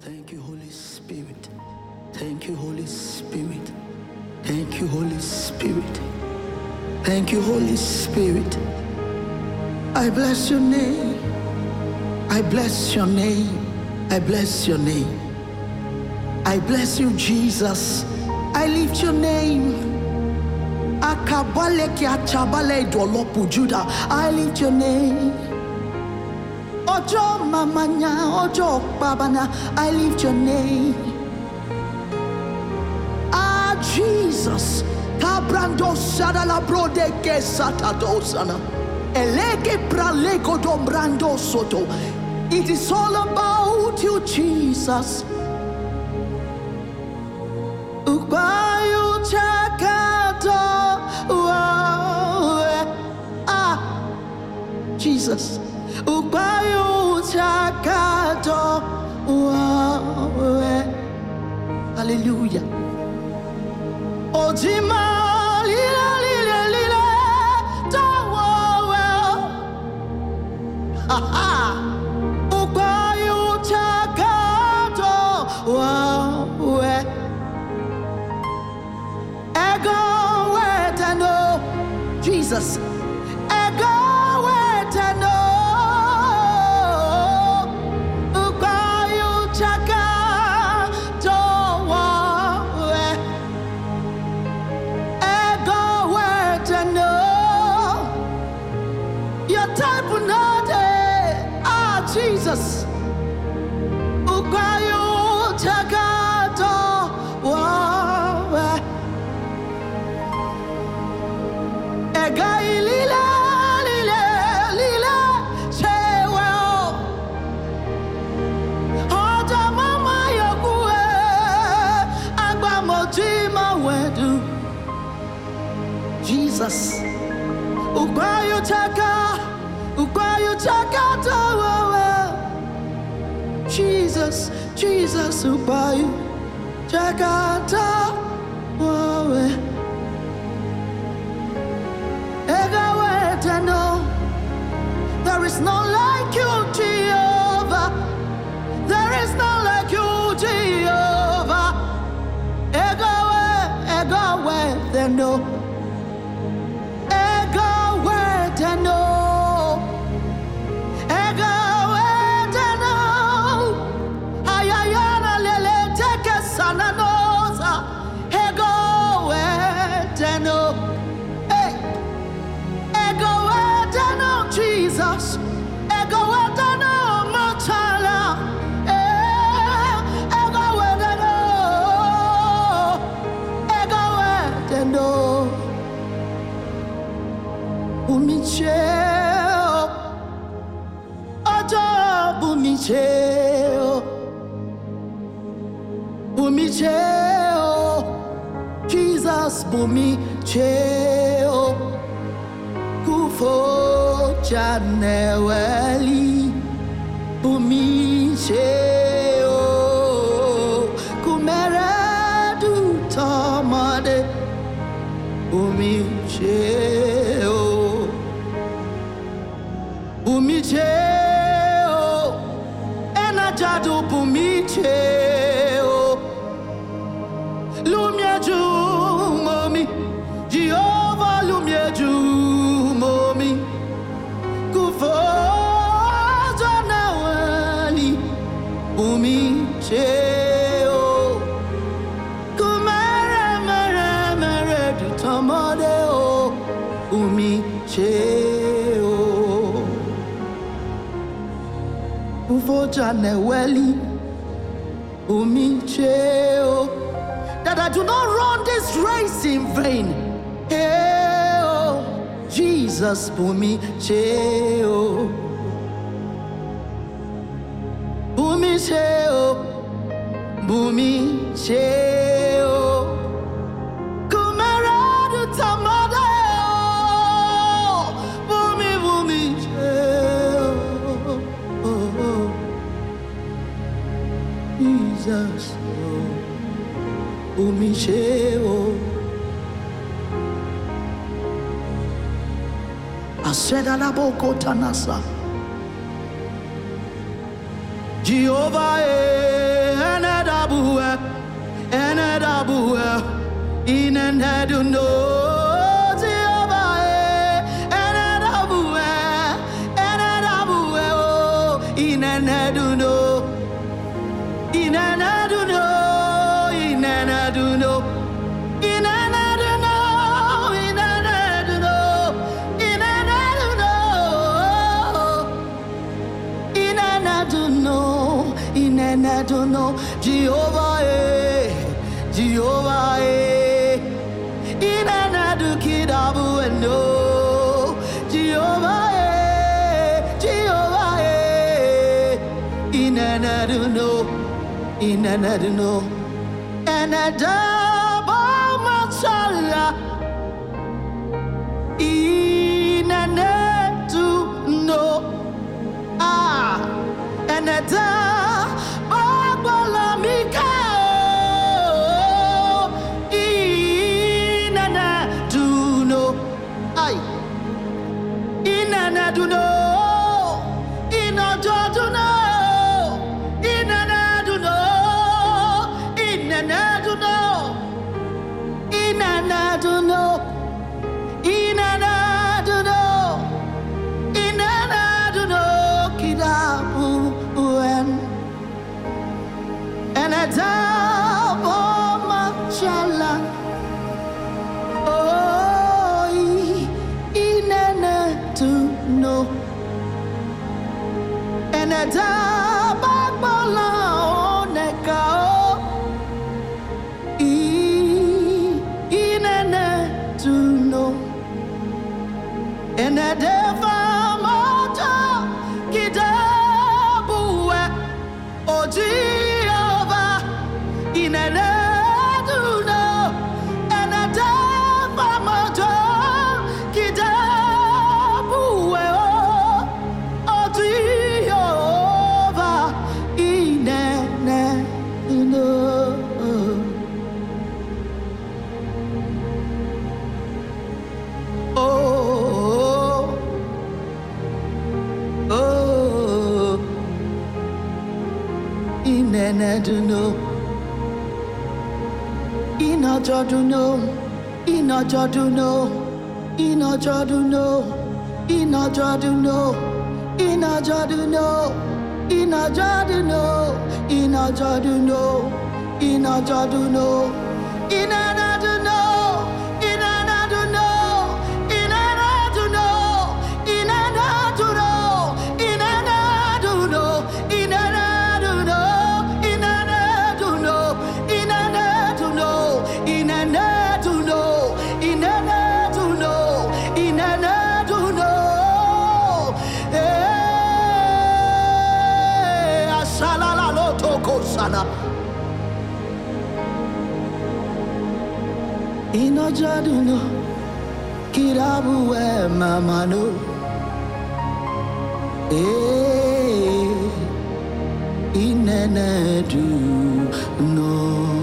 Thank you, Holy Spirit. Thank you, Holy Spirit. Thank you, Holy Spirit. Thank you, Holy Spirit. I bless your name. I bless your name. I bless your name. I bless you, Jesus. I lift your name. Akabale ki achabale idolopu Judah. I lift your name. Ojo mamanya, ojo babana. I lift your name. Ah, Jesus. Tabrando sadala brode ke satadosana. Eleke praleko dombrando soto. It is all about you, Jesus. Ubayu chakato. Jesus. Ubayu chakato. Hallelujah. Ojima lila lila lila tawa. Ha ha. Ubayu chakato. Ego wetano. Jesus. Ego wetano. Ubayu chakato. Ego wetano. Your type of not. Ah, Jesus. Ubayu chakato. Egai lila lila lila chewa. Oja mama yokue agba mojima wedu. Jesus. Ubayu chaka tawa. Jesus, Jesus, ubayu chaka tawa. There is none like you, Jehovah. There is none like you, Jehovah. Egowe, then no. Egowe, then no. Egowe, then no. Ayayana lele teke sananosa. Egowe, then no. Jesus, ego wedano matala, ego wedano, bumicheo, ojo bumicheo, Jesus bumicheo, kufo. Janewali bumicheo kumeradu tomade bumicheo enajadu bumicheo lumieju momi Jehovah lumieju momi Janewali bumicheo kumere du tomode o bumicheo ufo Janewali bumicheo that I do not run this race in vain. Jesus bumicheo kumeradu tamade bumicheo Jesus bumicheo. Asedalaboko tanasa. Jehovah, enedabue, enedabue, ineneduno, Jehovah, enedabue, enedabue, oh, ineneduno, ineneduno, ineneduno, ineneduno, ineneduno, ineneduno, ineneduno, Jehovah, Jehovah, inenadu kidabu eno, Jehovah, Jehovah, ineneduno, ineneduno, enedaba machala, ineneduno, ah, eneda babala mika, ineneduno, ay, ineneduno, inadoduno, ineneduno, ineneduno, ineneduno, ineneduno, ineneduno, kidabu uen, enedabo machala, oh, ineneduno, enedaba bala oneka, ineneduno, enedeva mata kidabuwe, oh Jehovah, ineneduno, enedeva mata kidabuwe, oh Jehovah, ineneduno. Oh, oh, ineneduno, inajoduno, inajoduno, inajoduno, inajoduno, inajoduno, inajoduno, inajoduno, inajoduno, inajoduno, inajoduno, inajoduno, inajoduno, inajoduno, inajoduno, inajoduno, inajoduno, inajoduno, inajoduno, inajoduno, asalala lotoko sana. Inajoduno, kirabu mamano, ineneduno.